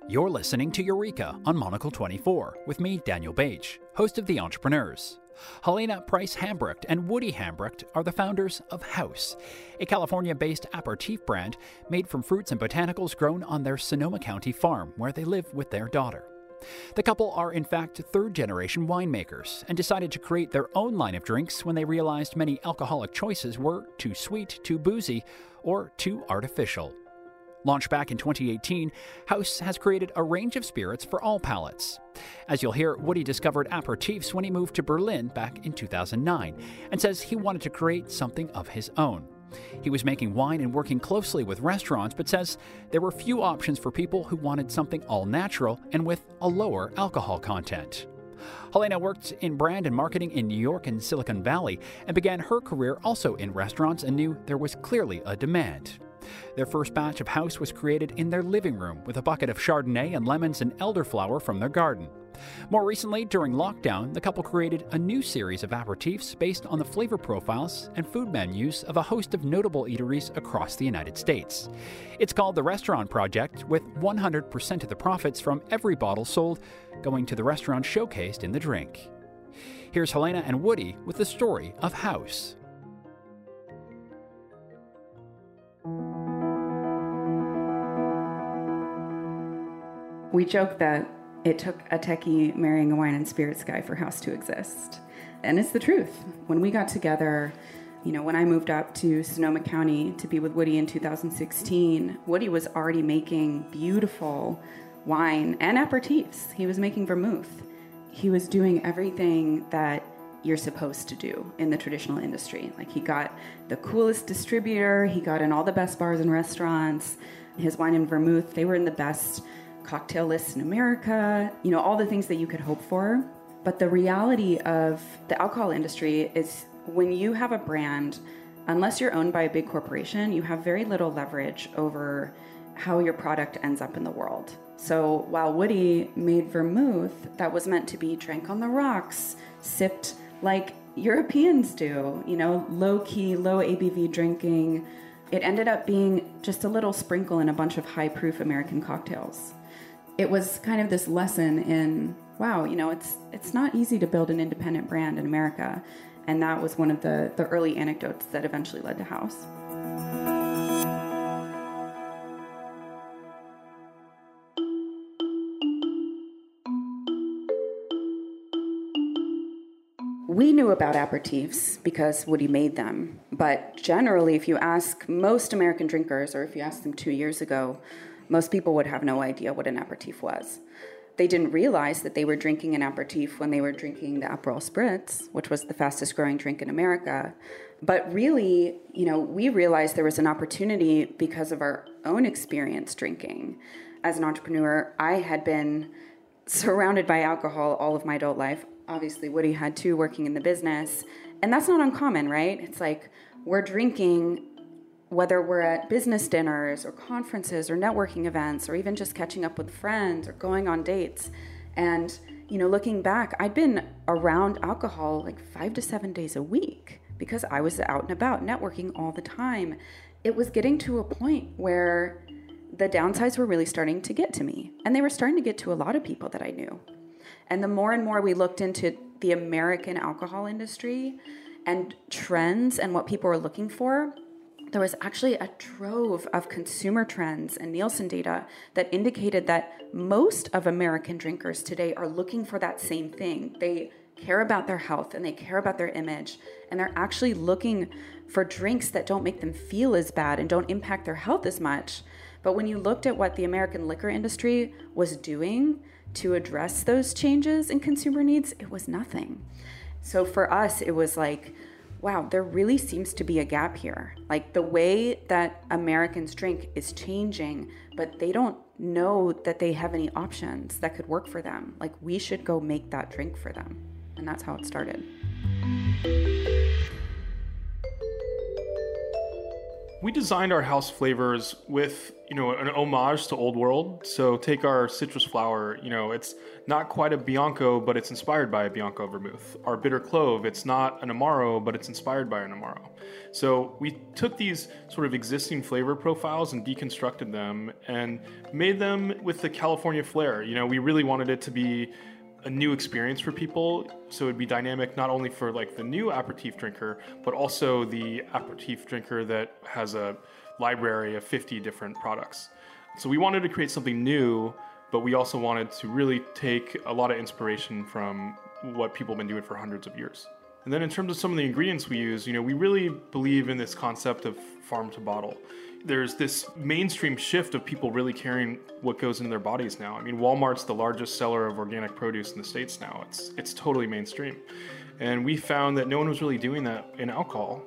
You're listening to Eureka on Monocle 24 with me, Daniel Bage, host of The Entrepreneurs. Helena Price Hambrecht and Woody Hambrecht are the founders of Haus, a California-based aperitif brand made from fruits and botanicals grown on their Sonoma County farm, where they live with their daughter. The couple are in fact third-generation winemakers and decided to create their own line of drinks when they realized many alcoholic choices were too sweet, too boozy, or too artificial. Launched back in 2018, Haus has created a range of spirits for all palates. As you'll hear, Woody discovered aperitifs when he moved to Berlin back in 2009 and says he wanted to create something of his own. He was making wine and working closely with restaurants, but says there were few options for people who wanted something all-natural and with a lower alcohol content. Helena worked in brand and marketing in New York and Silicon Valley and began her career also in restaurants and knew there was clearly a demand. Their first batch of Haus was created in their living room with a bucket of Chardonnay and lemons and elderflower from their garden. More recently, during lockdown, the couple created a new series of aperitifs based on the flavor profiles and food menus of a host of notable eateries across the United States. It's called the Restaurant Project, with 100% of the profits from every bottle sold going to the restaurant showcased in the drink. Here's Helena and Woody with the story of Haus. We joke that it took a techie marrying a wine and spirits guy for Haus to exist. And it's the truth. When we got together, when I moved up to Sonoma County to be with Woody in 2016, Woody was already making beautiful wine and aperitifs. He was making vermouth. He was doing everything that you're supposed to do in the traditional industry. Like, he got the coolest distributor, he got in all the best bars and restaurants. His wine and vermouth, they were in the best cocktail lists in America, all the things that you could hope for. But the reality of the alcohol industry is when you have a brand, unless you're owned by a big corporation, you have very little leverage over how your product ends up in the world. So while Woody made vermouth that was meant to be drank on the rocks, sipped like Europeans do, low-key, low ABV drinking, it ended up being just a little sprinkle in a bunch of high-proof American cocktails. It was kind of this lesson in, wow, it's not easy to build an independent brand in America. And that was one of the early anecdotes that eventually led to Haus. We knew about aperitifs because Woody made them. But generally, if you ask most American drinkers, or if you asked them 2 years ago, most people would have no idea what an aperitif was. They didn't realize that they were drinking an aperitif when they were drinking the Aperol Spritz, which was the fastest growing drink in America. But really, we realized there was an opportunity because of our own experience drinking. As an entrepreneur, I had been surrounded by alcohol all of my adult life. Obviously, Woody had too, working in the business. And that's not uncommon, right? It's like we're drinking whether we're at business dinners or conferences or networking events or even just catching up with friends or going on dates. And, looking back, I'd been around alcohol like 5 to 7 days a week because I was out and about networking all the time. It was getting to a point where the downsides were really starting to get to me. And they were starting to get to a lot of people that I knew. And the more and more we looked into the American alcohol industry and trends and what people were looking for, there was actually a trove of consumer trends and Nielsen data that indicated that most of American drinkers today are looking for that same thing. They care about their health and they care about their image, and they're actually looking for drinks that don't make them feel as bad and don't impact their health as much. But when you looked at what the American liquor industry was doing to address those changes in consumer needs, it was nothing. So for us, it was like, wow, there really seems to be a gap here. Like, the way that Americans drink is changing, but they don't know that they have any options that could work for them. Like, we should go make that drink for them. And that's how it started. We designed our Haus flavors with an homage to Old World. So take our citrus flower, it's not quite a Bianco, but it's inspired by a Bianco vermouth. Our bitter clove, it's not an Amaro, but it's inspired by an Amaro. So we took these sort of existing flavor profiles and deconstructed them and made them with the California flair. We really wanted it to be a new experience for people, so it'd be dynamic not only for like the new aperitif drinker, but also the aperitif drinker that has a library of 50 different products. So we wanted to create something new, but we also wanted to really take a lot of inspiration from what people have been doing for hundreds of years. And then in terms of some of the ingredients we use, we really believe in this concept of farm to bottle. There's this mainstream shift of people really caring what goes into their bodies now. I mean, Walmart's the largest seller of organic produce in the States now. It's totally mainstream. And we found that no one was really doing that in alcohol.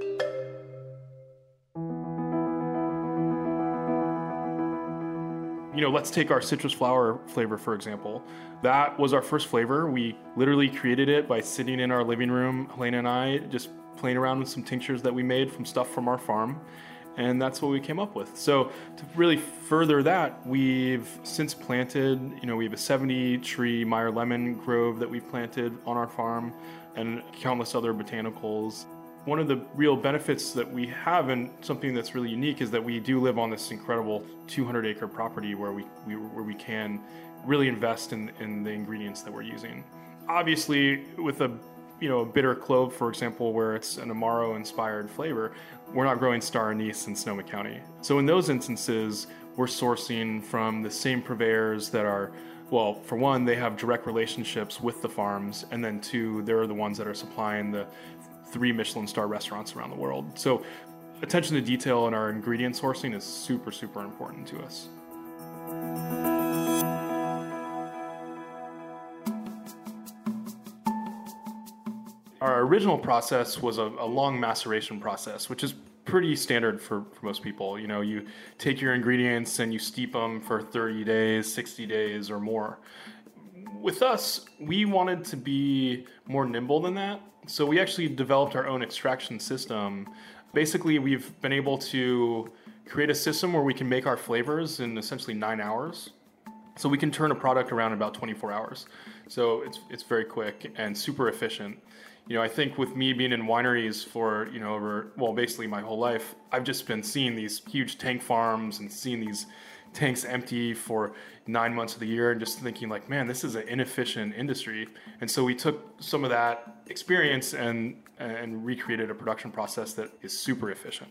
Let's take our citrus flower flavor, for example. That was our first flavor. We literally created it by sitting in our living room, Helena and I, just playing around with some tinctures that we made from stuff from our farm. And that's what we came up with. So to really further that, we've since planted, we have a 70-tree Meyer lemon grove that we've planted on our farm and countless other botanicals. One of the real benefits that we have, and something that's really unique, is that we do live on this incredible 200-acre property where we can really invest in the ingredients that we're using. Obviously, with a bitter clove, for example, where it's an Amaro-inspired flavor, we're not growing star anise in Sonoma County. So in those instances, we're sourcing from the same purveyors that are, well, for one, they have direct relationships with the farms, and then two, they're the ones that are supplying the 3 Michelin star restaurants around the world. So attention to detail in our ingredient sourcing is super, super important to us. Our original process was a long maceration process, which is pretty standard for most people. You take your ingredients and you steep them for 30 days, 60 days or more. With us, we wanted to be more nimble than that. So we actually developed our own extraction system. Basically, we've been able to create a system where we can make our flavors in essentially 9 hours. So we can turn a product around in about 24 hours. So it's very quick and super efficient. I think with me being in wineries for, basically my whole life, I've just been seeing these huge tank farms and seeing these tanks empty for 9 months of the year and just thinking like, man, this is an inefficient industry. And so we took some of that experience and recreated a production process that is super efficient.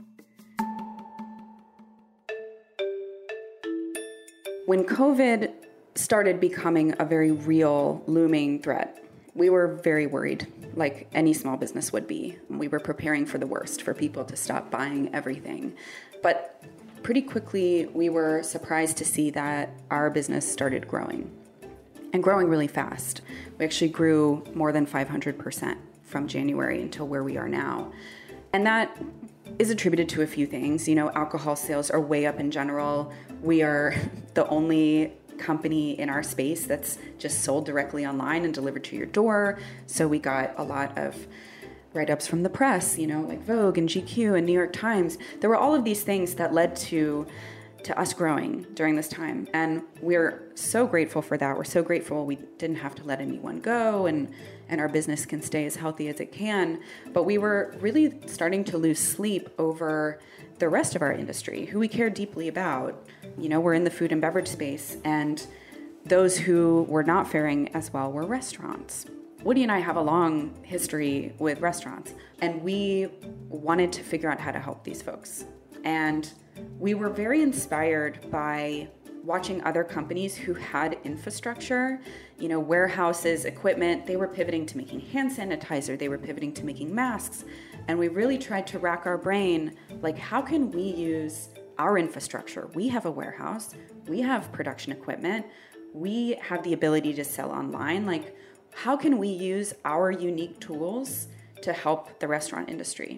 When COVID started becoming a very real looming threat, we were very worried, like any small business would be. We were preparing for the worst, for people to stop buying everything. But pretty quickly, we were surprised to see that our business started growing, and growing really fast. We actually grew more than 500% from January until where we are now. And that is attributed to a few things. Alcohol sales are way up in general. We are the only company in our space that's just sold directly online and delivered to your door. So we got a lot of write-ups from the press, like Vogue and GQ and New York Times. There were all of these things that led to us growing during this time. And we're so grateful for that. We're so grateful we didn't have to let anyone go and our business can stay as healthy as it can. But we were really starting to lose sleep over the rest of our industry, who we care deeply about. We're in the food and beverage space, and those who were not faring as well were restaurants. Woody and I have a long history with restaurants, and we wanted to figure out how to help these folks. And we were very inspired by watching other companies who had infrastructure, warehouses, equipment. They were pivoting to making hand sanitizer. They were pivoting to making masks. And we really tried to rack our brain, like, how can we use our infrastructure? We have a warehouse. We have production equipment. We have the ability to sell online. Like, how can we use our unique tools to help the restaurant industry?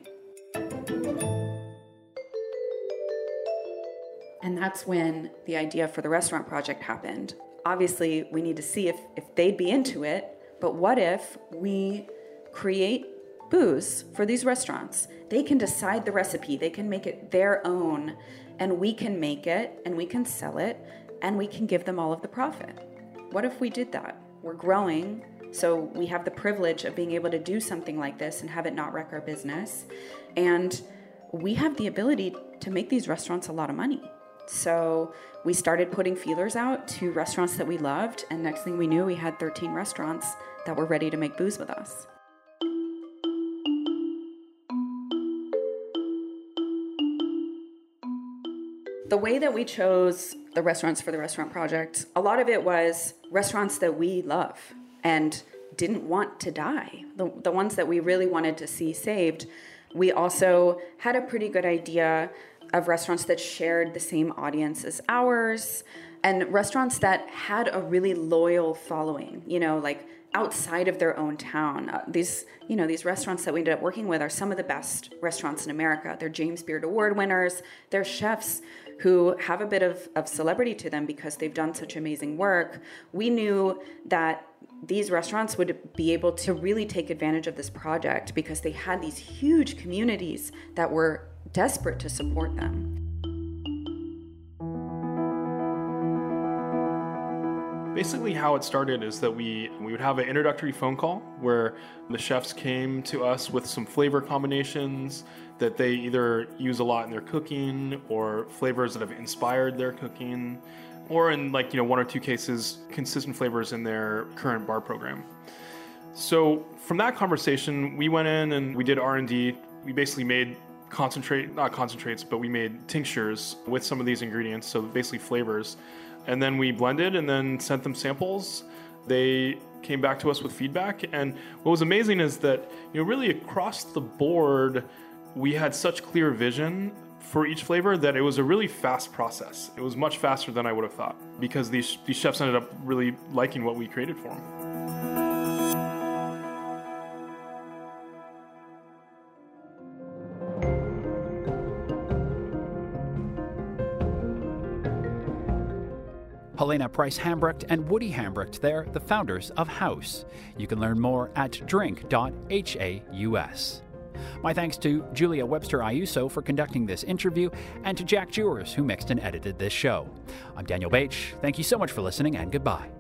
And that's when the idea for the restaurant project happened. Obviously, we need to see if they'd be into it, but what if we create booze for these restaurants. They can decide the recipe, they can make it their own, and we can make it, and we can sell it, and we can give them all of the profit. What if we did that? We're growing, so we have the privilege of being able to do something like this and have it not wreck our business. And we have the ability to make these restaurants a lot of money. So we started putting feelers out to restaurants that we loved, and next thing we knew, we had 13 restaurants that were ready to make booze with us. The way that we chose the restaurants for the restaurant project, a lot of it was restaurants that we love and didn't want to die, the ones that we really wanted to see saved. We also had a pretty good idea of restaurants that shared the same audience as ours, and restaurants that had a really loyal following, like outside of their own town. These restaurants that we ended up working with are some of the best restaurants in America. They're James Beard Award winners. They're chefs who have a bit of celebrity to them because they've done such amazing work. We knew that these restaurants would be able to really take advantage of this project because they had these huge communities that were desperate to support them. Basically how it started is that we would have an introductory phone call where the chefs came to us with some flavor combinations that they either use a lot in their cooking or flavors that have inspired their cooking, or in one or two cases, consistent flavors in their current bar program. So from that conversation, we went in and we did R&D. We basically made not concentrates, but we made tinctures with some of these ingredients, so basically flavors. And then we blended and then sent them samples. They came back to us with feedback. And what was amazing is that, really across the board, we had such clear vision for each flavor that it was a really fast process. It was much faster than I would have thought because these chefs ended up really liking what we created for them. Helena Price Hambrecht and Woody Hambrecht, they're the founders of House. You can learn more at drink.haus. My thanks to Julia Webster Ayuso for conducting this interview and to Jack Jewers who mixed and edited this show. I'm Daniel Bache. Thank you so much for listening and goodbye.